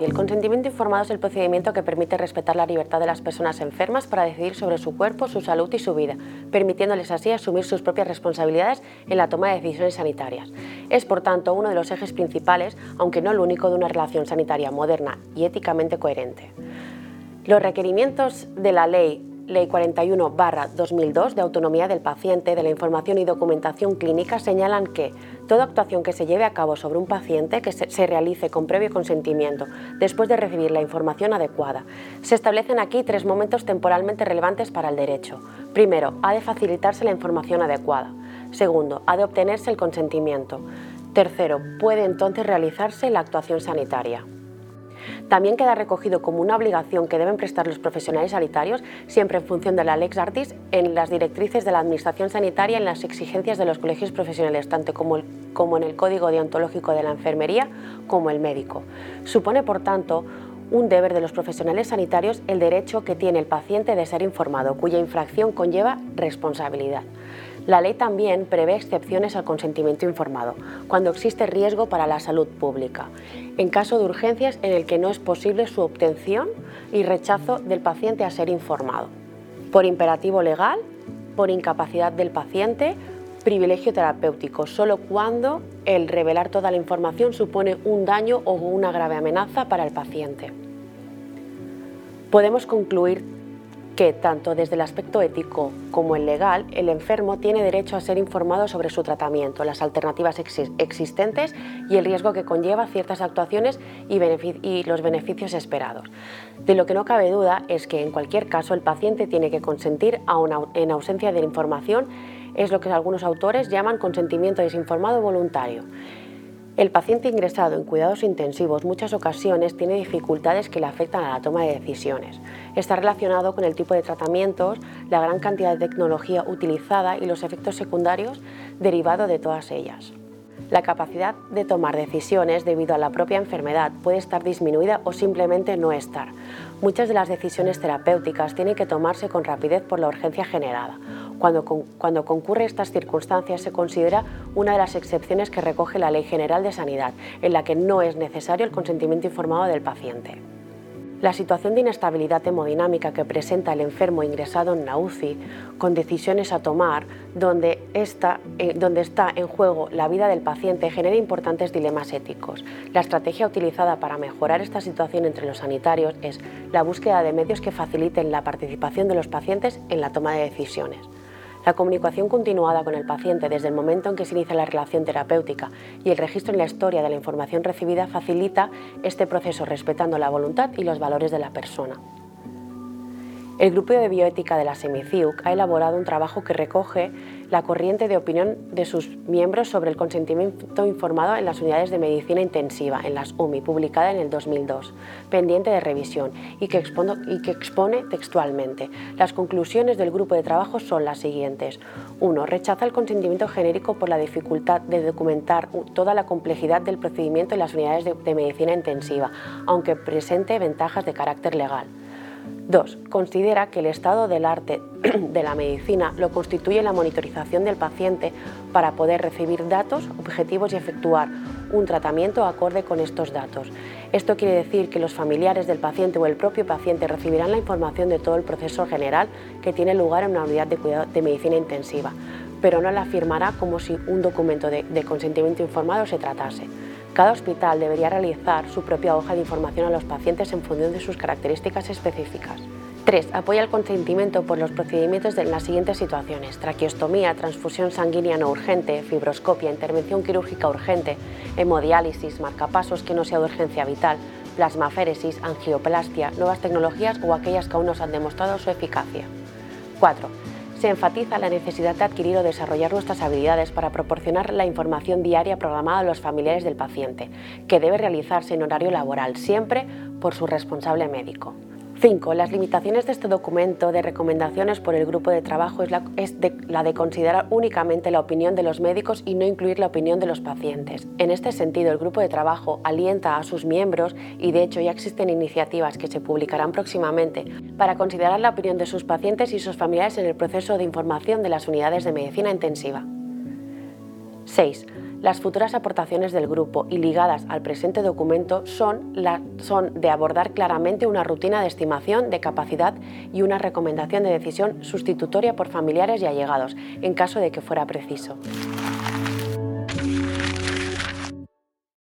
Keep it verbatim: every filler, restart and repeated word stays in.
Y el consentimiento informado es el procedimiento que permite respetar la libertad de las personas enfermas para decidir sobre su cuerpo, su salud y su vida, permitiéndoles así asumir sus propias responsabilidades en la toma de decisiones sanitarias. Es, por tanto, uno de los ejes principales, aunque no el único, de una relación sanitaria moderna y éticamente coherente. Los requerimientos de la Ley Ley cuarenta y uno barra dos mil dos de autonomía del paciente de la información y documentación clínica señalan que toda actuación que se lleve a cabo sobre un paciente que se, se realice con previo consentimiento después de recibir la información adecuada. Se establecen aquí tres momentos temporalmente relevantes para el derecho. Primero, ha de facilitarse la información adecuada. Segundo, ha de obtenerse el consentimiento. Tercero, puede entonces realizarse la actuación sanitaria. También queda recogido como una obligación que deben prestar los profesionales sanitarios, siempre en función de la Lex Artis, en las directrices de la Administración Sanitaria, en las exigencias de los colegios profesionales, tanto como, el, como en el Código Deontológico de la Enfermería como el médico. Supone, por tanto, un deber de los profesionales sanitarios el derecho que tiene el paciente de ser informado, cuya infracción conlleva responsabilidad. La ley también prevé excepciones al consentimiento informado, cuando existe riesgo para la salud pública, en caso de urgencias en el que no es posible su obtención y rechazo del paciente a ser informado, por imperativo legal, por incapacidad del paciente, privilegio terapéutico, solo cuando el revelar toda la información supone un daño o una grave amenaza para el paciente. Podemos concluir que, tanto desde el aspecto ético como el legal, el enfermo tiene derecho a ser informado sobre su tratamiento, las alternativas ex existentes y el riesgo que conlleva ciertas actuaciones y, y los beneficios esperados. De lo que no cabe duda es que, en cualquier caso, el paciente tiene que consentir a una, en ausencia de la información. Es lo que algunos autores llaman consentimiento desinformado voluntario. El paciente ingresado en cuidados intensivos muchas ocasiones tiene dificultades que le afectan a la toma de decisiones. Está relacionado con el tipo de tratamientos, la gran cantidad de tecnología utilizada y los efectos secundarios derivados de todas ellas. La capacidad de tomar decisiones debido a la propia enfermedad puede estar disminuida o simplemente no estar. Muchas de las decisiones terapéuticas tienen que tomarse con rapidez por la urgencia generada. Cuando, con, cuando concurre estas circunstancias se considera una de las excepciones que recoge la Ley General de Sanidad, en la que no es necesario el consentimiento informado del paciente. La situación de inestabilidad hemodinámica que presenta el enfermo ingresado en la U C I, con decisiones a tomar, donde está, eh, donde está en juego la vida del paciente, genera importantes dilemas éticos. La estrategia utilizada para mejorar esta situación entre los sanitarios es la búsqueda de medios que faciliten la participación de los pacientes en la toma de decisiones. La comunicación continuada con el paciente desde el momento en que se inicia la relación terapéutica y el registro en la historia de la información recibida facilita este proceso respetando la voluntad y los valores de la persona. El Grupo de Bioética de la SEMICIUC ha elaborado un trabajo que recoge la corriente de opinión de sus miembros sobre el consentimiento informado en las unidades de medicina intensiva, en las U M I, publicada en el dos mil dos, pendiente de revisión y que, expono, y que expone textualmente. Las conclusiones del grupo de trabajo son las siguientes. uno. Rechaza el consentimiento genérico por la dificultad de documentar toda la complejidad del procedimiento en las unidades de, de medicina intensiva, aunque presente ventajas de carácter legal. dos. Considera que el estado del arte de la medicina lo constituye la monitorización del paciente para poder recibir datos objetivos y efectuar un tratamiento acorde con estos datos. Esto quiere decir que los familiares del paciente o el propio paciente recibirán la información de todo el proceso general que tiene lugar en una unidad de cuidado de medicina intensiva, pero no la firmará como si un documento de, de consentimiento informado se tratase. Cada hospital debería realizar su propia hoja de información a los pacientes en función de sus características específicas. tres. Apoya el consentimiento por los procedimientos de las siguientes situaciones: traqueostomía, transfusión sanguínea no urgente, fibroscopia, intervención quirúrgica urgente, hemodiálisis, marcapasos que no sea de urgencia vital, plasmaféresis, angioplastia, nuevas tecnologías o aquellas que aún no se han demostrado su eficacia. cuatro. Se enfatiza la necesidad de adquirir o desarrollar nuestras habilidades para proporcionar la información diaria programada a los familiares del paciente, que debe realizarse en horario laboral, siempre por su responsable médico. cinco. Las limitaciones de este documento de recomendaciones por el grupo de trabajo es, la, es de, la de considerar únicamente la opinión de los médicos y no incluir la opinión de los pacientes. En este sentido, el grupo de trabajo alienta a sus miembros, y de hecho ya existen iniciativas que se publicarán próximamente, para considerar la opinión de sus pacientes y sus familiares en el proceso de información de las unidades de medicina intensiva. seis. Las futuras aportaciones del grupo y ligadas al presente documento son, la, son de abordar claramente una rutina de estimación de capacidad y una recomendación de decisión sustitutoria por familiares y allegados, en caso de que fuera preciso.